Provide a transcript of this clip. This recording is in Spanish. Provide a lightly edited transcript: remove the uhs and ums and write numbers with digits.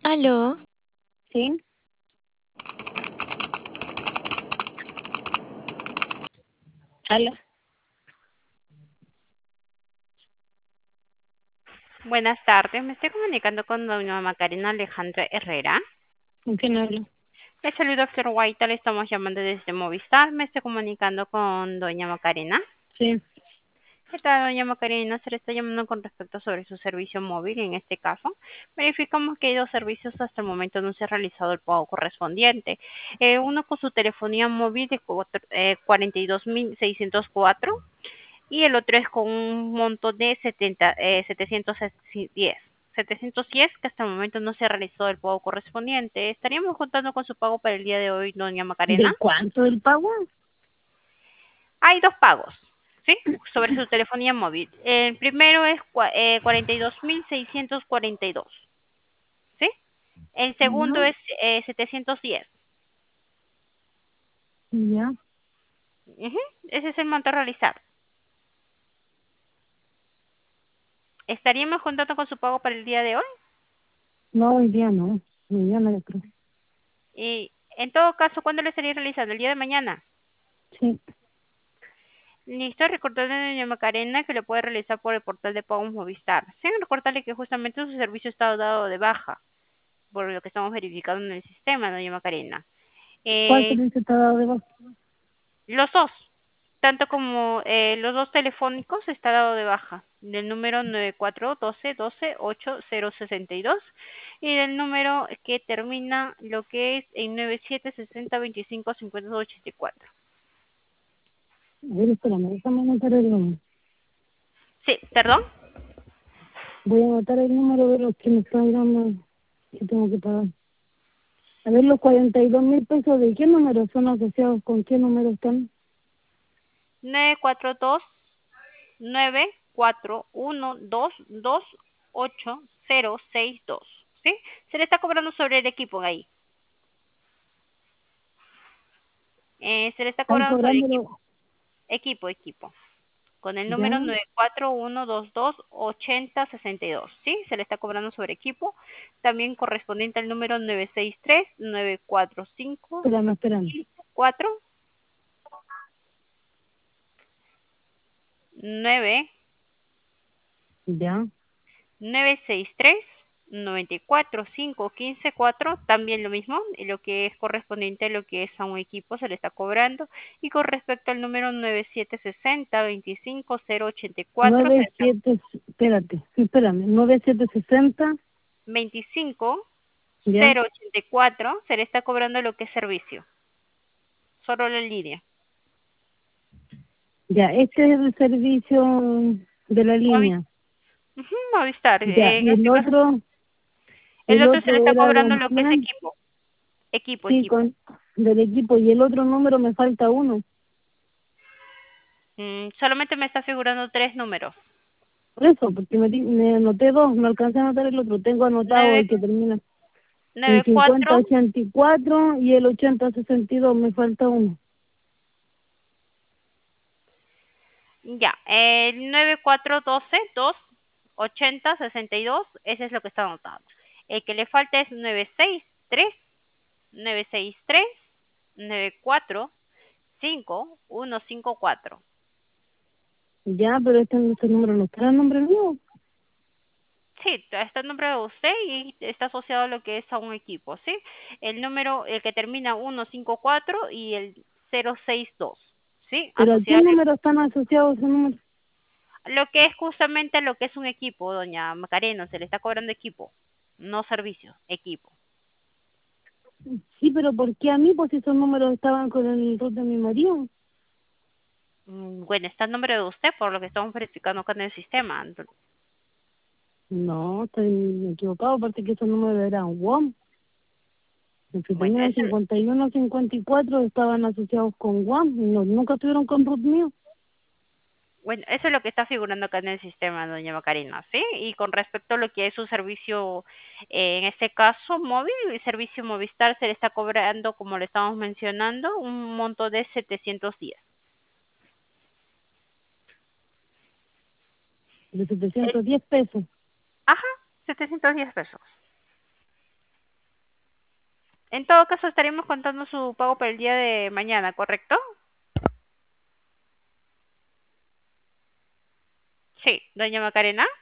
Aló, Sí, aló. Buenas tardes, me estoy comunicando con doña Macarena Alejandra Herrera. ¿Con quién hablo? Le saludo a Flor Guaita, le estamos llamando desde Movistar. Me estoy comunicando con doña Macarena. Sí. ¿Qué tal, doña Macarena? Se le está llamando con respecto sobre su servicio móvil. En este caso, verificamos que hay dos servicios hasta el momento no se ha realizado el pago correspondiente. Uno con su telefonía móvil de 42.604 y el otro es con un monto de 710. 710 que hasta el momento no se ha realizado el pago correspondiente. ¿Estaríamos contando con su pago para el día de hoy, doña Macarena? ¿De cuánto el pago? Hay dos pagos, ¿sí? Sobre su telefonía móvil. El primero es 42.642, ¿sí? El segundo No, es 710. ya. Ujú, ese es el monto a realizar. ¿Estaríamos contando con su pago para el día de hoy? No, hoy día no. Hoy día no lo creo. Y en todo caso, ¿cuándo le estaría realizando? ¿El día de mañana? Sí. Listo, recordarle a doña Macarena que lo puede realizar por el portal de pagos Movistar. Sí, recordarle que justamente su servicio está dado de baja, por lo que estamos verificando en el sistema, doña Macarena. ¿Cuál Eh, servicio está dado de baja? los dos, tanto como los dos telefónicos, está dado de baja. Del número 9412128062 y del número que termina lo que es en 9760255284. A ver, espérame, déjame anotar el número. Sí, perdón. Voy a anotar el número de los que me están dando que tengo que pagar. A ver, los 42.000 pesos, ¿de qué número son asociados? ¿Con qué número están? 942-941-228-062, ¿sí? Se le está cobrando sobre el equipo ahí. Se le está Están cobrando sobre cobrándolo. equipo. Equipo. Con el número Ya. 941228062, ¿sí? Se le está cobrando sobre equipo. También correspondiente al número 963-945-4. Espérame. 9 Ya. 963-945-154, también lo mismo, y lo que es correspondiente a lo que es a un equipo se le está cobrando. Y con respecto al número 9760-25084, se le está 97, espérate, sí, espérame. 9760, ya. 25084, se le está cobrando lo que es servicio, solo la línea. Ya, este es el servicio de la Movi- línea. Ujú, Movistar, Ya, en y el este caso, otro, el el otro se le otro está era de cobrando un lo que es plan, equipo, sí, con del equipo, y el otro número me falta uno. Solamente me está figurando tres números. Por eso, porque me anoté dos, no alcancé a anotar el otro. Tengo anotado nueve el que termina en nueve cincuenta cuatro ochenta y cuatro y el 8062 me falta uno. Ya, el 9412-280-62, ese es lo que está anotado. El que le falta es 963-963-945-154. Ya, pero este número no está el nombre mío. Sí, está el nombre de usted y está asociado a lo que es a un equipo, ¿sí? El número, el que termina 154 y el 062, ¿sí? Pero ¿a qué Asociado número están asociados esos números? a lo que es justamente lo que es un equipo, doña Macarena, se le está cobrando equipo, no servicio, equipo. Sí, pero ¿por qué a mí? Pues esos números estaban con el rol de mi marido. Bueno, está el nombre de usted por lo que estamos verificando con el sistema. No, estoy equivocado, aparte que esos números eran WOM. Los que Bueno, tenían 51, 54 estaban asociados con WAM, no, nunca estuvieron con root mío. eso es lo que está figurando acá en el sistema, doña Macarena, ¿sí? Y con respecto a lo que es su servicio, en este caso móvil, el servicio Movistar se le está cobrando, como le estamos mencionando, un monto de 710. De Eh, 710 pesos. Ajá, 710 pesos. En todo caso, estaremos contando su pago para el día de mañana, ¿correcto? Sí, doña Macarena.